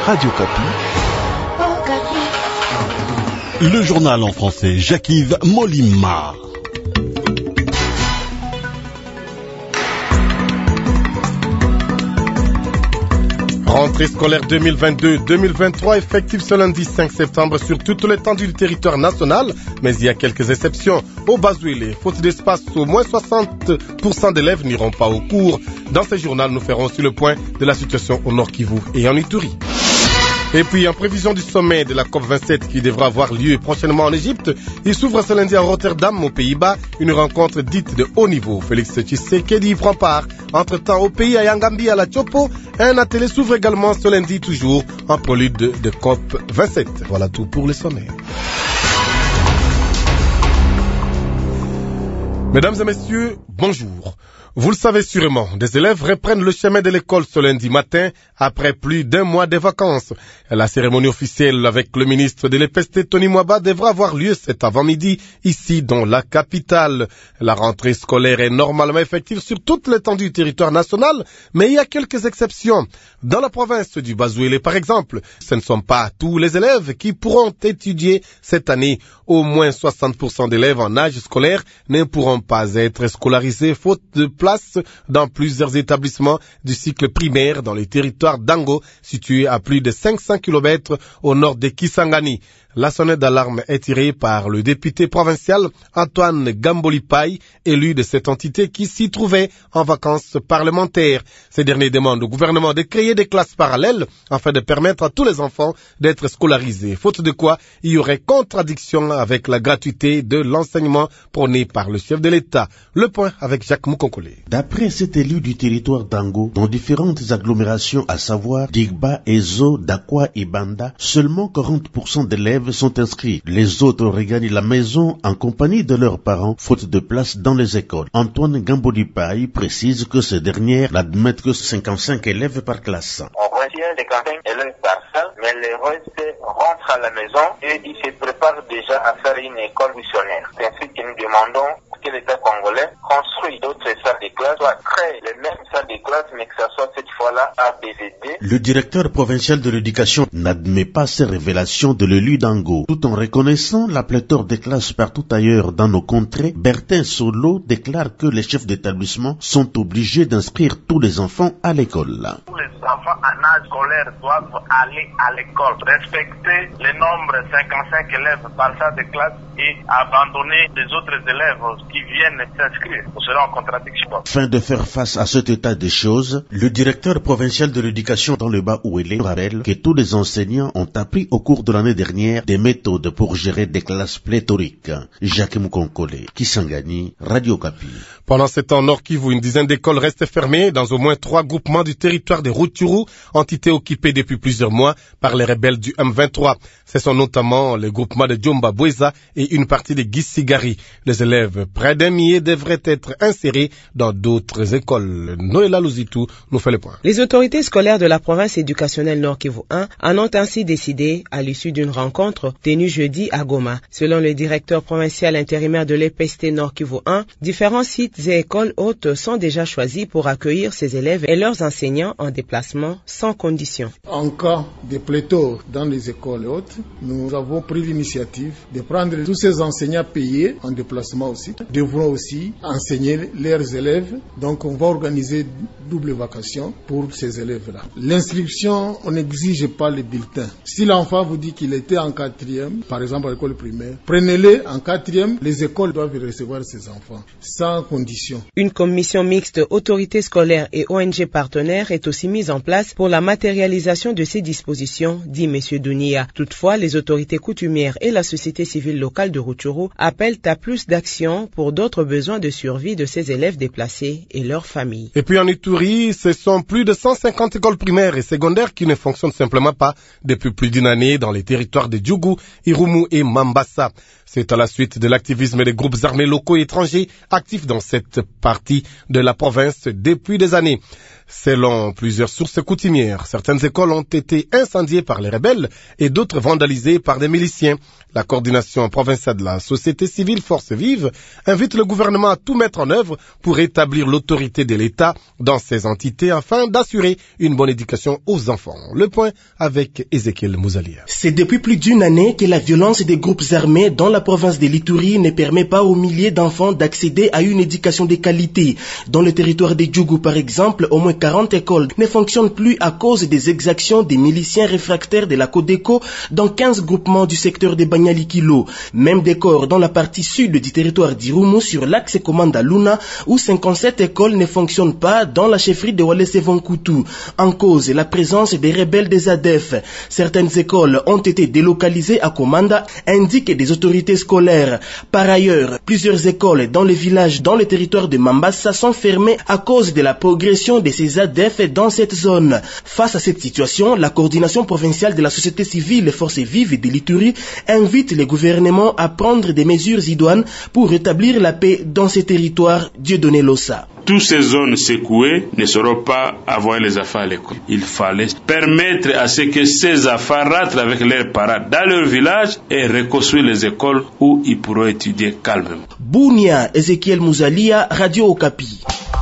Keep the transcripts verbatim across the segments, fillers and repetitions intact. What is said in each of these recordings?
Radio Kapi. Le journal en français, Jacques-Yves Molimar. Rentrée scolaire deux mille vingt-deux deux mille vingt-trois effective ce lundi cinq septembre sur toute l'étendue du territoire national, mais il y a quelques exceptions. Au Bazouélé, faute d'espace, au moins soixante pour cent d'élèves n'iront pas au cours. Dans ce journal, nous ferons aussi le point de la situation au Nord Kivu et en Ituri. Et puis, en prévision du sommet de la COP vingt-sept qui devra avoir lieu prochainement en Égypte, il s'ouvre ce lundi à Rotterdam, aux Pays-Bas, une rencontre dite de haut niveau. Félix Tshisekedi y prend part. Entre-temps, au pays, à Yangambi, à la Tchopo, un atelier s'ouvre également ce lundi, toujours en prélude de COP vingt-sept. Voilà tout pour le sommet. Mesdames et messieurs, bonjour. Vous le savez sûrement, des élèves reprennent le chemin de l'école ce lundi matin après plus d'un mois de vacances. La cérémonie officielle avec le ministre de l'E P S T, Tony Mwaba, devra avoir lieu cet avant-midi ici dans la capitale. La rentrée scolaire est normalement effective sur toute l'étendue du territoire national, mais il y a quelques exceptions. Dans la province du Bazouélé, par exemple, ce ne sont pas tous les élèves qui pourront étudier cette année. Au moins soixante pour cent d'élèves en âge scolaire ne pourront pas être scolarisés faute de place dans plusieurs établissements du cycle primaire dans les territoires d'Ango, situés à plus de cinq cents kilomètres au nord de Kisangani. La sonnette d'alarme est tirée par le député provincial Antoine Gambolipaï, élu de cette entité qui s'y trouvait en vacances parlementaires. Ce dernier demande au gouvernement de créer des classes parallèles afin de permettre à tous les enfants d'être scolarisés, faute de quoi il y aurait contradiction avec la gratuité de l'enseignement prôné par le chef de l'État. Le point avec Jacques Moukonkole. D'après cet élu du territoire d'Ango, dans différentes agglomérations, à savoir Digba, Ezo, Dakwa et Banda, seulement quarante pour cent d'élèves sont inscrits. Les autres regagnent la maison en compagnie de leurs parents, faute de place dans les écoles. Antoine Gambolipaï précise que ces dernières n'admettent que cinquante-cinq élèves par classe. On retient cinquante-cinq élèves par salle, mais les restes rentrent à la maison et ils se préparent déjà à faire une école missionnaire. C'est ainsi que nous demandons que l'État congolais construise d'autres salles de classe, soit crée les mêmes salles de classe, mais que ça soit cette fois-là A B C D. Le directeur provincial de l'éducation n'admet pas ces révélations de l'élu d'Ango. Tout en reconnaissant la pléthore des classes partout ailleurs dans nos contrées, Bertin Solo déclare que les chefs d'établissement sont obligés d'inscrire tous les enfants à l'école. Tous les enfants en âge scolaire doivent aller à l'école, respecter le nombre cinquante-cinq élèves par salle de classe et abandonner les autres élèves qui viennent s'inscrire. Nous serons en contradiction. Afin de faire face à cet état de choses, le directeur provincial de l'éducation dans le Bas-Ouélé rappelle que tous les enseignants ont appris au cours de l'année dernière des méthodes pour gérer des classes pléthoriques. Jacques Moukonkole, Kisangani, Radio Kapi. Pendant ce temps, Nord Kivu, une dizaine d'écoles restent fermées dans au moins trois groupements du territoire de Rutshuru, entité occupée depuis plusieurs mois par les rebelles du M vingt-trois. Ce sont notamment les groupements de Djomba Bweza et une partie de Gisigari. Les élèves, près d'un millier, devraient être insérés dans d'autres écoles. Noëlla Luzitou nous fait le point. Les autorités scolaires de la province éducationnelle Nord Kivu un en ont ainsi décidé à l'issue d'une rencontre tenue jeudi à Goma. Selon le directeur provincial intérimaire de l'E P S T Nord Kivu un, différents sites et écoles hautes sont déjà choisis pour accueillir ces élèves et leurs enseignants en déplacement sans condition. En cas de pléthore dans les écoles hautes, nous avons pris l'initiative de prendre tous ces enseignants payés en déplacement aussi, devront aussi enseigner leurs élèves. Donc on va organiser double vacation pour ces élèves-là. L'inscription, on n'exige pas les bulletins. Si l'enfant vous dit qu'il était en quatrième, par exemple à l'école primaire, prenez-les en quatrième, les écoles doivent recevoir ces enfants, sans condition. Une commission mixte autorités scolaires et O N G partenaires est aussi mise en place pour la matérialisation de ces dispositions, dit M. Dounia. Toutefois, les autorités coutumières et la société civile locale de Rutshuru appellent à plus d'actions pour d'autres besoins de survie de ces élèves déplacés et leurs familles. Et puis en Ituri, ce sont plus de cent cinquante écoles primaires et secondaires qui ne fonctionnent simplement pas depuis plus d'une année dans les territoires de Djougou, Irumu et Mambasa. C'est à la suite de l'activisme des groupes armés locaux et étrangers actifs dans cette partie de la province depuis des années. Selon plusieurs sources coutumières, certaines écoles ont été incendiées par les rebelles et d'autres vandalisées par des miliciens. La coordination provinciale de la société civile Force Vive invite le gouvernement à tout mettre en œuvre pour établir l'autorité de l'État dans ces entités afin d'assurer une bonne éducation aux enfants. Le point avec Ezekiel Mouzalia. C'est depuis plus d'une année que la violence des groupes armés dans la province de l'Ituri ne permet pas aux milliers d'enfants d'accéder à une éducation de qualité. Dans le territoire de Djougou, par exemple, au moins quarante écoles ne fonctionnent plus à cause des exactions des miliciens réfractaires de la Codeco dans quinze groupements du secteur de Banyali-Kilo. Même décor dans la partie sud du territoire d'Irumu sur l'axe Komanda Luna où cinquante-sept écoles ne fonctionnent pas dans la chefferie de Walese-Vonkutu. En cause, la présence des rebelles des A D F. Certaines écoles ont été délocalisées à Komanda, indiquent des autorités scolaires. Par ailleurs, plusieurs écoles dans les villages dans le territoire de Mambasa sont fermées à cause de la progression de ces A D F dans cette zone. Face à cette situation, la coordination provinciale de la société civile Forces Vives de l'Ituri invite les gouvernements à prendre des mesures idoines pour rétablir la paix dans ces territoires. Dieudonné Lossa. Toutes ces zones secouées ne seront pas avoir les enfants à l'école. Il fallait permettre à ce que ces enfants rentrent avec leurs parents dans leur village et reconstruire les écoles où ils pourront étudier calmement. Bounia, Ezekiel Mouzalia, Radio Okapi.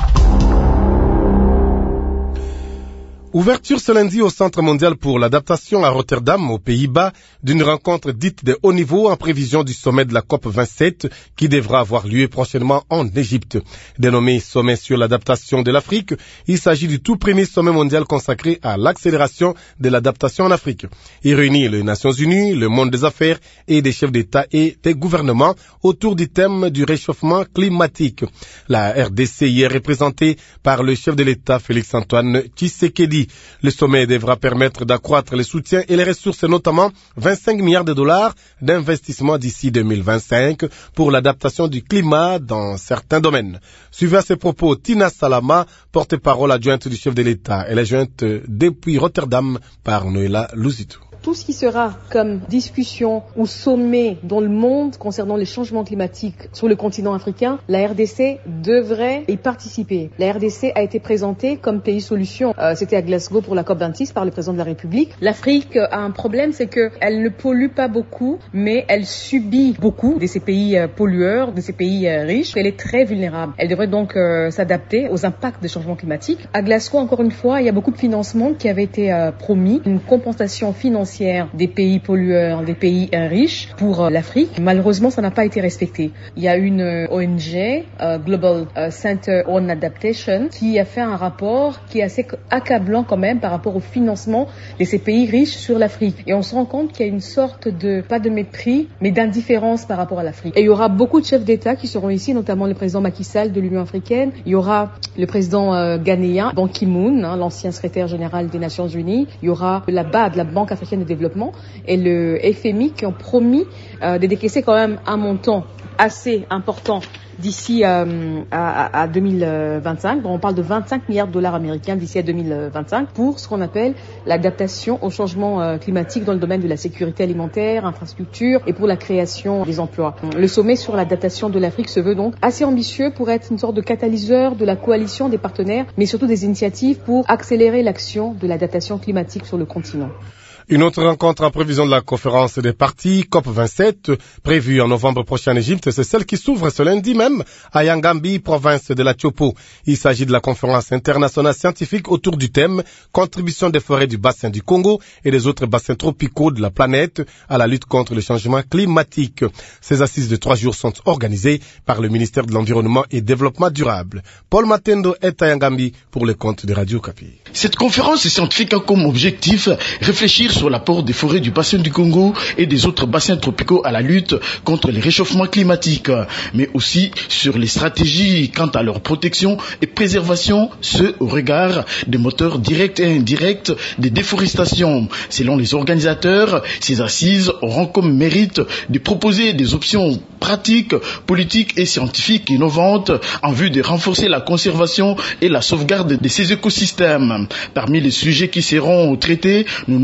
Ouverture ce lundi au Centre mondial pour l'adaptation à Rotterdam, aux Pays-Bas, d'une rencontre dite de haut niveau en prévision du sommet de la COP vingt-sept qui devra avoir lieu prochainement en Égypte. Dénommé Sommet sur l'adaptation de l'Afrique, il s'agit du tout premier sommet mondial consacré à l'accélération de l'adaptation en Afrique. Il réunit les Nations Unies, le monde des affaires et des chefs d'État et des gouvernements autour du thème du réchauffement climatique. La R D C y est représentée par le chef de l'État Félix-Antoine Tshisekedi. Le sommet devra permettre d'accroître les soutiens et les ressources, notamment vingt-cinq milliards de dollars d'investissement d'ici deux mille vingt-cinq pour l'adaptation du climat dans certains domaines. Suivez à ces propos Tina Salama, porte-parole adjointe du chef de l'État. Elle est jointe depuis Rotterdam par Noëlla Luzitou. Tout ce qui sera comme discussion ou sommet dans le monde concernant les changements climatiques sur le continent africain, la R D C devrait y participer. La R D C a été présentée comme pays solution. Euh, c'était à Glasgow pour la COP vingt-six par le président de la République. L'Afrique a un problème, c'est qu'elle ne pollue pas beaucoup, mais elle subit beaucoup de ces pays euh, pollueurs, de ces pays euh, riches. Elle est très vulnérable. Elle devrait donc euh, s'adapter aux impacts des changements climatiques. À Glasgow, encore une fois, il y a beaucoup de financements qui avaient été euh, promis, une compensation financière des pays pollueurs, des pays euh, riches pour euh, l'Afrique. Malheureusement, ça n'a pas été respecté. Il y a une euh, O N G, euh, Global euh, Center on Adaptation, qui a fait un rapport qui est assez accablant quand même par rapport au financement de ces pays riches sur l'Afrique. Et on se rend compte qu'il y a une sorte de, pas de mépris, mais d'indifférence par rapport à l'Afrique. Et il y aura beaucoup de chefs d'État qui seront ici, notamment le président Macky Sall de l'Union africaine. Il y aura le président euh, ghanéen, Ban Ki-moon, hein, l'ancien secrétaire général des Nations Unies. Il y aura la B A D, la Banque africaine de développement, et le F M I qui ont promis euh, de décaisser quand même un montant assez important d'ici euh, à, à deux mille vingt-cinq. Bon, on parle de vingt-cinq milliards de dollars américains d'ici à deux mille vingt-cinq pour ce qu'on appelle l'adaptation au changement euh, climatique dans le domaine de la sécurité alimentaire, infrastructure et pour la création des emplois. Le sommet sur l'adaptation de l'Afrique se veut donc assez ambitieux pour être une sorte de catalyseur de la coalition des partenaires, mais surtout des initiatives pour accélérer l'action de l'adaptation climatique sur le continent. Une autre rencontre en prévision de la conférence des partis COP vingt-sept, prévue en novembre prochain en Égypte, c'est celle qui s'ouvre ce lundi même à Yangambi, province de la Tchopo. Il s'agit de la conférence internationale scientifique autour du thème « Contribution des forêts du bassin du Congo et des autres bassins tropicaux de la planète à la lutte contre le changement climatique ». Ces assises de trois jours sont organisées par le ministère de l'Environnement et Développement durable. Paul Matendo est à Yangambi pour le compte de Radio Okapi. Cette conférence scientifique a comme objectif réfléchir sur l'apport des forêts du bassin du Congo et des autres bassins tropicaux à la lutte contre les réchauffements climatiques, mais aussi sur les stratégies quant à leur protection et préservation, ce au regard des moteurs directs et indirects des déforestations. Selon les organisateurs, ces assises auront comme mérite de proposer des options pratiques, politiques et scientifiques innovantes en vue de renforcer la conservation et la sauvegarde de ces écosystèmes. Parmi les sujets qui seront traités, nous notons par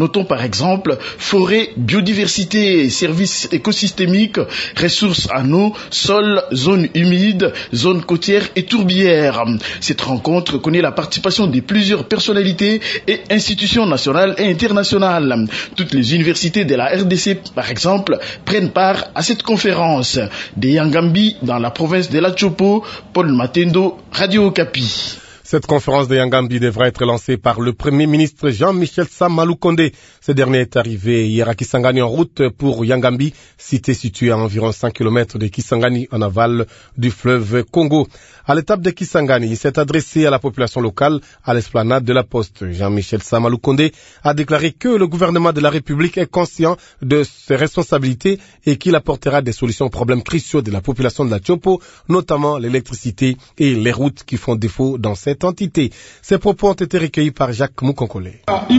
exemple forêt, biodiversité, services écosystémiques, ressources en eau, sol, zones humides, zones côtières et tourbières. Cette rencontre connaît la participation de plusieurs personnalités et institutions nationales et internationales. Toutes les universités de la R D C, par exemple, prennent part à cette conférence. De Yangambi, dans la province de la Chopo, Paul Matendo, Radio Okapi. Cette conférence de Yangambi devra être lancée par le Premier ministre Jean-Michel Sama Lukonde. Ce dernier est arrivé hier à Kisangani en route pour Yangambi, cité située à environ cinq kilomètres de Kisangani en aval du fleuve Congo. À l'étape de Kisangani, il s'est adressé à la population locale à l'esplanade de la Poste. Jean-Michel Sama Lukonde a déclaré que le gouvernement de la République est conscient de ses responsabilités et qu'il apportera des solutions aux problèmes cruciaux de la population de la Chopo, notamment l'électricité et les routes qui font défaut dans cette entité. Ces propos ont été recueillis par Jacques Moukonkole.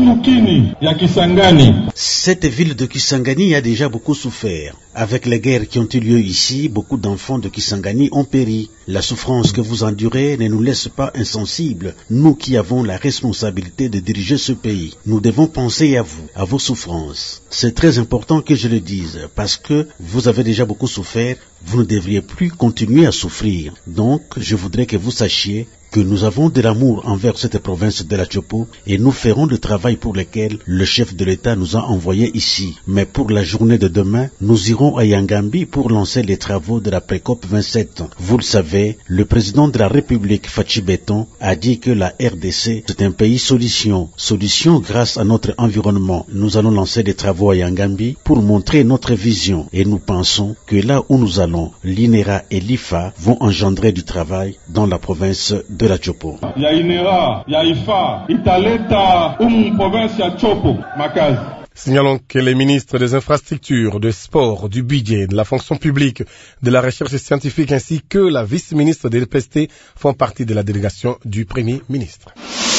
Cette ville de Kisangani a déjà beaucoup souffert. Avec les guerres qui ont eu lieu ici, beaucoup d'enfants de Kisangani ont péri. La souffrance que vous endurez ne nous laisse pas insensibles, nous qui avons la responsabilité de diriger ce pays. Nous devons penser à vous, à vos souffrances. C'est très important que je le dise, parce que vous avez déjà beaucoup souffert, vous ne devriez plus continuer à souffrir. Donc, je voudrais que vous sachiez que nous avons de l'amour envers cette province de la Chopo et nous ferons le travail pour lequel le chef de l'État nous a envoyés ici. Mais pour la journée de demain, nous irons à Yangambi pour lancer les travaux de la pré-COP vingt-sept. Vous le savez, le président de la République, Fachi Beton, a dit que la R D C, c'est un pays solution. Solution grâce à notre environnement. Nous allons lancer des travaux à Yangambi pour montrer notre vision et nous pensons que là où nous allons, l'I N E R A et l'I F A vont engendrer du travail dans la province de la Chopo. Il y a I N E R A, il y a I F A, Italeta, um province ya Chopo, Makazi. Signalons que les ministres des infrastructures, du sport, du budget, de la fonction publique, de la recherche scientifique ainsi que la vice-ministre de l'E P S T font partie de la délégation du Premier ministre.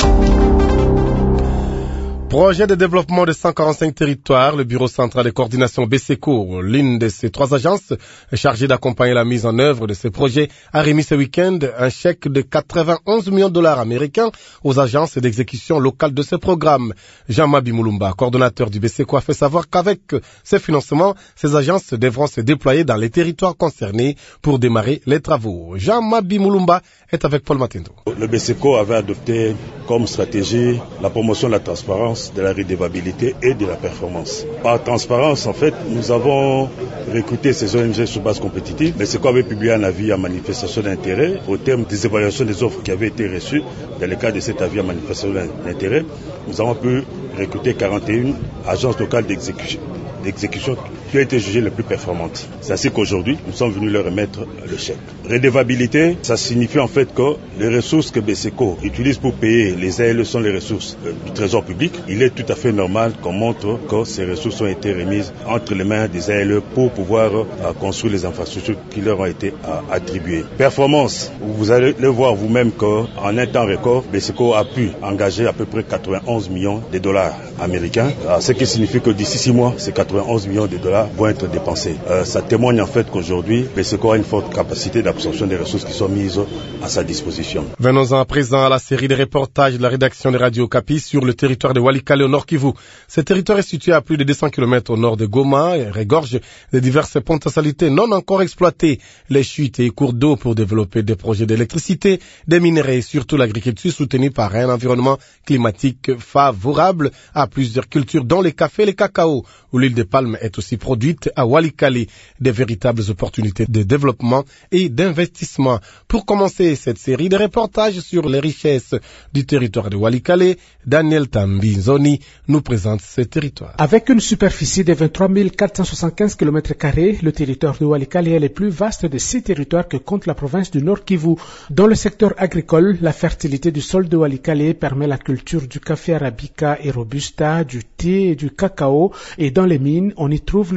Projet de développement de cent quarante-cinq territoires, le Bureau central de coordination B C E C O, l'une de ces trois agences chargée d'accompagner la mise en œuvre de ces projets, a remis ce week-end un chèque de quatre-vingt-onze millions de dollars américains aux agences d'exécution locales de ce programme. Jean-Mabi Moulumba, coordonnateur du B C E C O, a fait savoir qu'avec ces financements, ces agences devront se déployer dans les territoires concernés pour démarrer les travaux. Jean-Mabi Moulumba est avec Paul Matendo. Le B C E C O avait adopté comme stratégie la promotion de la transparence, de la redevabilité et de la performance. Par transparence, en fait, nous avons recruté ces O N G sur base compétitive. Le B C E C O avait publié un avis à manifestation d'intérêt au terme des évaluations des offres qui avaient été reçues. Dans le cadre de cet avis à manifestation d'intérêt, nous avons pu recruter quarante et une agences locales d'exécution d'exécution qui ont été jugées les plus performantes. C'est ainsi qu'aujourd'hui, nous sommes venus leur remettre le chèque. Redevabilité, ça signifie en fait que les ressources que B C E C O utilise pour payer les A L E sont les ressources euh, du trésor public. Il est tout à fait normal qu'on montre que ces ressources ont été remises entre les mains des A L E pour pouvoir euh, construire les infrastructures qui leur ont été euh, attribuées. Performance, vous allez le voir vous-même qu'en un temps record, B C E C O a pu engager à peu près quatre-vingt-onze millions de dollars américains, euh, ce qui signifie que d'ici six mois, ces quatre-vingt-onze millions de dollars vont être dépensés. Euh, ça témoigne en fait qu'aujourd'hui, B C E C O a une forte capacité d'absorption des ressources qui sont mises à sa disposition. Venons-en à présent à la série de reportages de la rédaction de Radio Okapi sur le territoire de Walikale au nord Kivu. Ce territoire est situé à plus de deux cents kilomètres au nord de Goma et regorge de diverses potentialités non encore exploitées. Les chutes et cours d'eau pour développer des projets d'électricité, des minerais et surtout l'agriculture soutenue par un environnement climatique favorable à plusieurs cultures dont le café et le cacao, où l'huile de palme est aussi produite à Walikale. Des véritables opportunités de développement et d'investissement. Pour commencer cette série de reportages sur les richesses du territoire de Walikale, Daniel Tambinzoni nous présente ce territoire. Avec une superficie de vingt-trois mille quatre cent soixante-quinze kilomètres carrés, le territoire de Walikale est le plus vaste de six territoires que compte la province du Nord Kivu. Dans le secteur agricole, la fertilité du sol de Walikale permet la culture du café arabica et robusta, du thé et du cacao, et dans les mines, on y trouve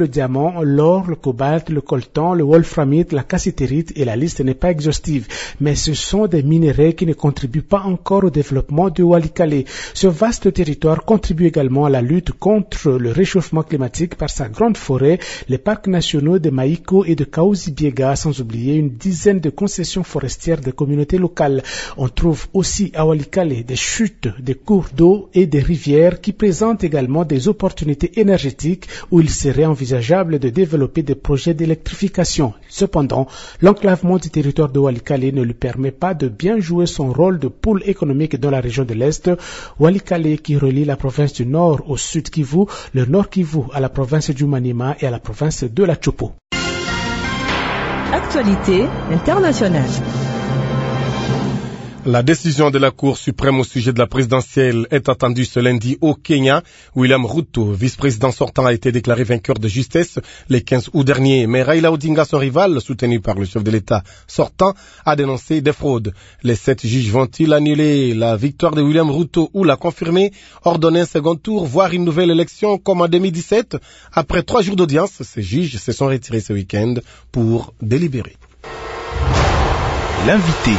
le diamant, l'or, le cobalt, le coltan, le wolframite, la cassitérite et la liste n'est pas exhaustive. Mais ce sont des minerais qui ne contribuent pas encore au développement du Walikale. Ce vaste territoire contribue également à la lutte contre le réchauffement climatique par sa grande forêt, les parcs nationaux de Maïko et de Kaouzi-Biega, sans oublier une dizaine de concessions forestières des communautés locales. On trouve aussi à Walikale des chutes, des cours d'eau et des rivières qui présentent également des opportunités énergétiques où il serait envisageable de développer des projets d'électrification. Cependant, l'enclavement du territoire de Walikale ne lui permet pas de bien jouer son rôle de pôle économique dans la région de l'Est. Walikale, qui relie la province du Nord au Sud Kivu, le Nord Kivu à la province du Maniema et à la province de la Chopo. Actualité internationale. La décision de la Cour suprême au sujet de la présidentielle est attendue ce lundi au Kenya. William Ruto, vice-président sortant, a été déclaré vainqueur de justesse le quinze août dernier. Mais Raila Odinga, son rival, soutenu par le chef de l'État sortant, a dénoncé des fraudes. Les sept juges vont-ils annuler la victoire de William Ruto ou la confirmer, ordonner un second tour, voire une nouvelle élection comme en deux mille dix-sept? Après trois jours d'audience, ces juges se sont retirés ce week-end pour délibérer. L'invité.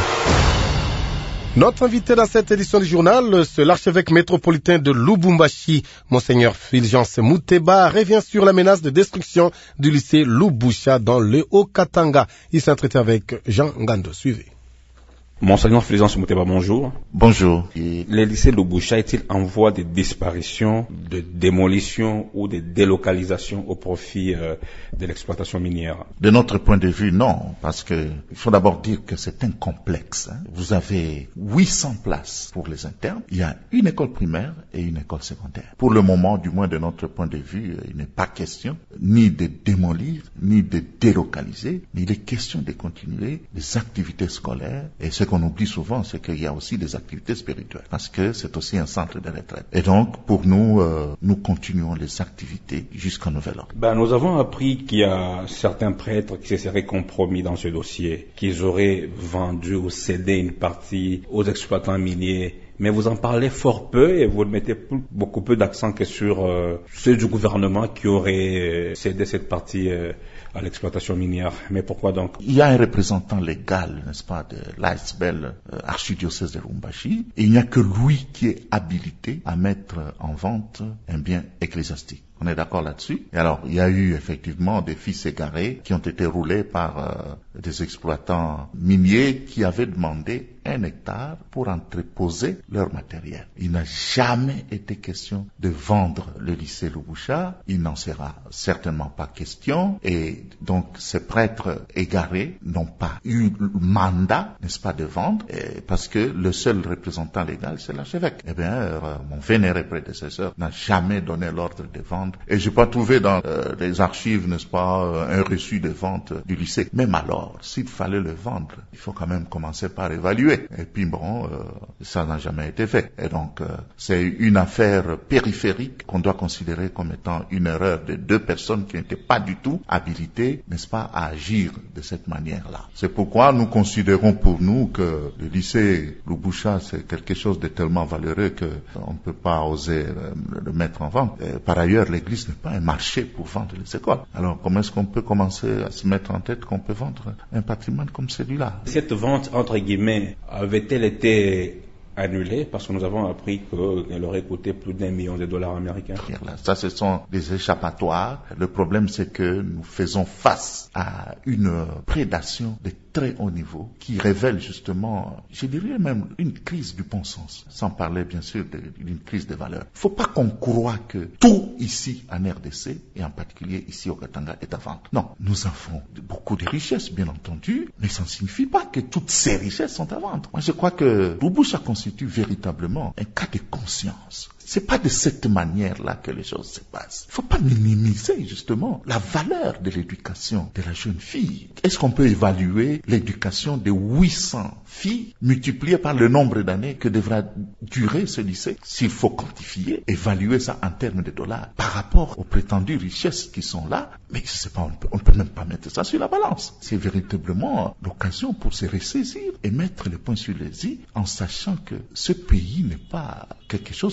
Notre invité dans cette édition du journal, c'est l'archevêque métropolitain de Lubumbashi, Monseigneur Fulgence Muteba, revient sur la menace de destruction du lycée Lubusha dans le Haut-Katanga. Il s'est entretenu avec Jean Ngando. Suivez. Monseigneur Fulgence Muteba, bonjour. Bonjour. Le lycée Lubusha est-il en voie de disparition, de démolition ou de délocalisation au profit euh, de l'exploitation minière? De notre point de vue, non, parce que il faut d'abord dire que c'est un complexe. Hein. Vous avez huit cents places pour les internes. Il y a une école primaire et une école secondaire. Pour le moment, du moins de notre point de vue, il n'est pas question ni de démolir, ni de délocaliser, mais il est question de continuer les activités scolaires. Et ce qu'on oublie souvent, c'est qu'il y a aussi des activités spirituelles, parce que c'est aussi un centre de retraite. Et donc, pour nous, euh, nous continuons les activités jusqu'à nouvel ordre. Ben, nous avons appris qu'il y a certains prêtres qui se seraient compromis dans ce dossier, qu'ils auraient vendu ou cédé une partie aux exploitants miniers. Mais vous en parlez fort peu et vous mettez beaucoup peu d'accent que sur euh, ceux du gouvernement qui auraient cédé cette partie euh, à l'exploitation minière. Mais pourquoi donc? Il y a un représentant légal, n'est-ce pas, de l'A S B L, euh, archidiocèse de Lubumbashi, et il n'y a que lui qui est habilité à mettre en vente un bien ecclésiastique. On est d'accord là-dessus. Et alors, il y a eu effectivement des fils égarés qui ont été roulés par euh, des exploitants miniers qui avaient demandé un hectare pour entreposer leur matériel. Il n'a jamais été question de vendre le lycée Lubusha. Il n'en sera certainement pas question. Et donc, ces prêtres égarés n'ont pas eu le mandat, n'est-ce pas, de vendre, parce que le seul représentant légal, c'est l'archevêque. Eh bien, euh, mon vénéré prédécesseur n'a jamais donné l'ordre de vendre. Et je n'ai pas trouvé dans euh, les archives, n'est-ce pas, euh, un reçu de vente du lycée. Même alors, s'il fallait le vendre, il faut quand même commencer par évaluer. Et puis bon, euh, ça n'a jamais été fait. Et donc, euh, c'est une affaire périphérique qu'on doit considérer comme étant une erreur de deux personnes qui n'étaient pas du tout habilitées, n'est-ce pas, à agir de cette manière-là. C'est pourquoi nous considérons pour nous que le lycée Lubusha, c'est quelque chose de tellement valeureux qu'on ne peut pas oser euh, le mettre en vente. Et par ailleurs, l'Église n'est pas un marché pour vendre les écoles. Alors, comment est-ce qu'on peut commencer à se mettre en tête qu'on peut vendre un patrimoine comme celui-là? Cette vente, entre guillemets, avait-elle été annulée parce que nous avons appris qu'elle aurait coûté plus d'un million de dollars américains? Ça, ce sont des échappatoires. Le problème, c'est que nous faisons face à une prédation de très haut niveau qui révèle justement, je dirais même, une crise du bon sens, sans parler bien sûr d'une crise des valeurs. Il ne faut pas qu'on croie que tout ici en R D C, et en particulier ici au Katanga, est à vendre. Non, nous avons beaucoup de richesses, bien entendu, mais ça ne signifie pas que toutes ces richesses sont à vendre. Moi, je crois que Lubusha constitue véritablement un cas de conscience. C'est pas de cette manière-là que les choses se passent. Il faut pas minimiser, justement, la valeur de l'éducation de la jeune fille. Est-ce qu'on peut évaluer l'éducation de huit cents filles multipliée par le nombre d'années que devra durer ce lycée? S'il faut quantifier, évaluer ça en termes de dollars par rapport aux prétendues richesses qui sont là, mais je sais pas, on peut, on peut même pas mettre ça sur la balance. C'est véritablement l'occasion pour se ressaisir et mettre le point sur les i en sachant que ce pays n'est pas quelque chose qu'on peut brader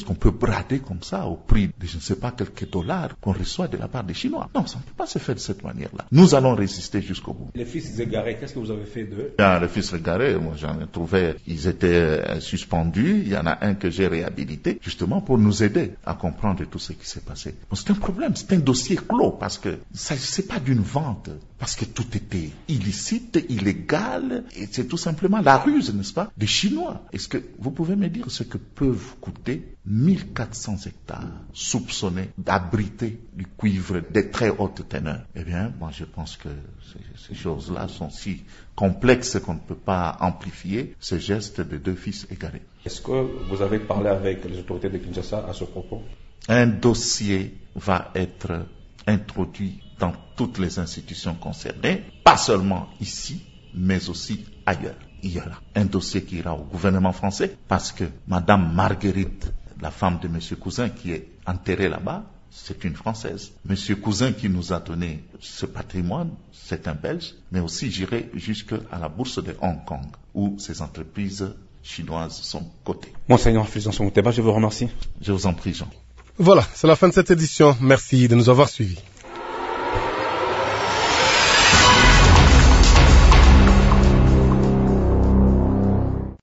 brader comme ça au prix de je ne sais pas quelques dollars qu'on reçoit de la part des Chinois. Non, ça ne peut pas se faire de cette manière-là. Nous allons résister jusqu'au bout. Les fils égarés, qu'est-ce que vous avez fait d'eux? Les fils égarés, moi j'en ai trouvé, ils étaient suspendus. Il y en a un que j'ai réhabilité, justement pour nous aider à comprendre tout ce qui s'est passé. Bon, c'est un problème, c'est un dossier clos, parce que ça c'est pas d'une vente, parce que tout était illicite, illégal, et c'est tout simplement la ruse, n'est-ce pas, des Chinois. Est-ce que vous pouvez me dire ce que peuvent coûter mille quatre cents hectares soupçonnés d'abriter du cuivre de très haute teneur? Eh bien, moi je pense que ces, ces choses-là sont si complexes qu'on ne peut pas amplifier ces gestes de deux fils égarés. Est-ce que vous avez parlé avec les autorités de Kinshasa à ce propos? Un dossier va être introduit dans toutes les institutions concernées, pas seulement ici, mais aussi ailleurs. Il y aura un dossier qui ira au gouvernement français, parce que Madame Marguerite, la femme de Monsieur Cousin qui est enterrée là-bas, c'est une Française. Monsieur Cousin qui nous a donné ce patrimoine, c'est un Belge, mais aussi j'irai jusqu'à la bourse de Hong Kong, où ces entreprises chinoises sont cotées. Monseigneur Fulgence Moutéba, je vous remercie. Je vous en prie, Jean. Voilà, c'est la fin de cette édition. Merci de nous avoir suivis.